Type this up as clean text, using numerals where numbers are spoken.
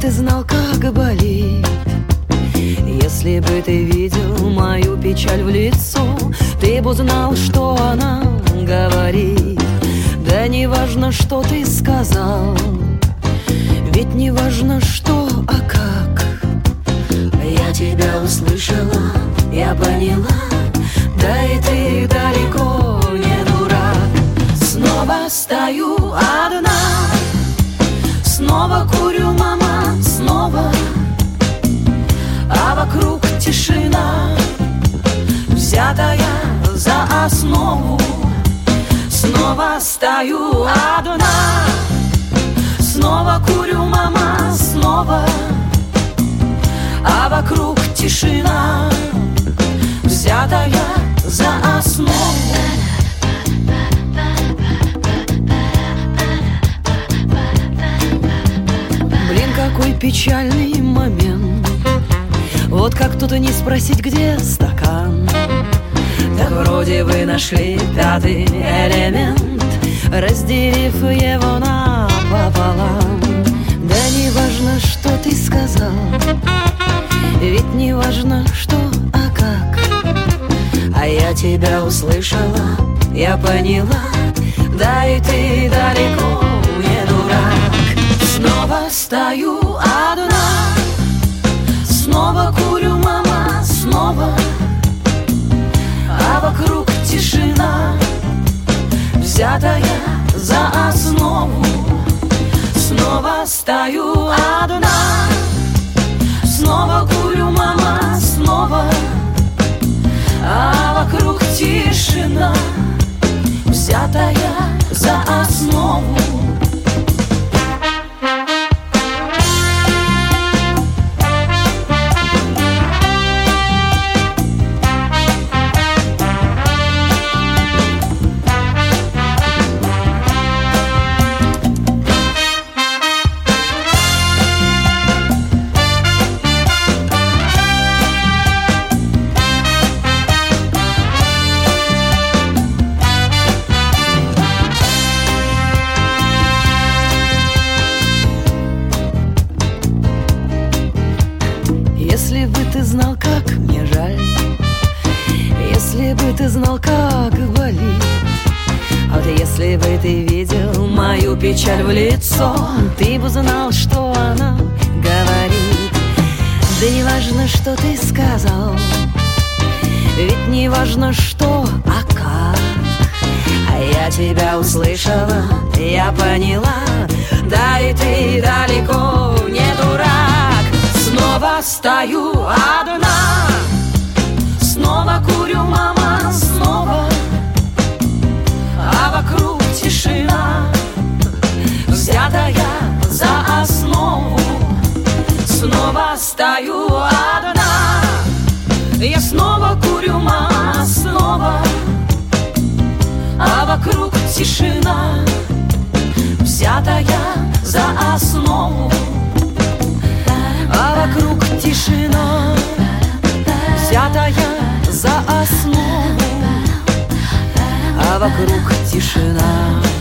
ты знал, как болит, если бы ты видел мою печаль в лицо, ты бы узнал, что она говорит. Да не важно, что ты сказал, ведь не важно, что, а как. Я тебя услышала, я поняла, да и ты далеко не дурак. Снова стою одна, снова курю, мама, снова, а вокруг тишина, взятая за основу. Снова стою одна, снова курю, мама, снова, а вокруг тишина, взятая за основу. Блин, какой печальный момент. Вот как тут и не спросить, где стакан. Так вроде вы нашли пятый элемент, разделив его напополам. Да не важно, что ты сказал, ведь не важно, что, а как. А я тебя услышала, я поняла, да и ты далеко не дурак. Снова стою одна, снова курю, мама, снова, а вокруг тишина, взятая за основу. Снова стою одна, снова курю, мама, снова, а вокруг тишина, взятая за основу. Если бы ты знал, как мне жаль, если бы ты знал, как болит, а вот если бы ты видел мою печаль в лицо, ты бы знал, что она говорит. Да не важно, что ты сказал, ведь не важно, что, а как. А я тебя услышала, я поняла, да и ты далеко не дурак. Снова стою одна, снова курю, мама, снова, а вокруг тишина, взятая за основу. Снова стою одна, я снова курю, мама, снова, а вокруг тишина, взятая за основу. А вокруг тишина, взятая за основу, а вокруг тишина.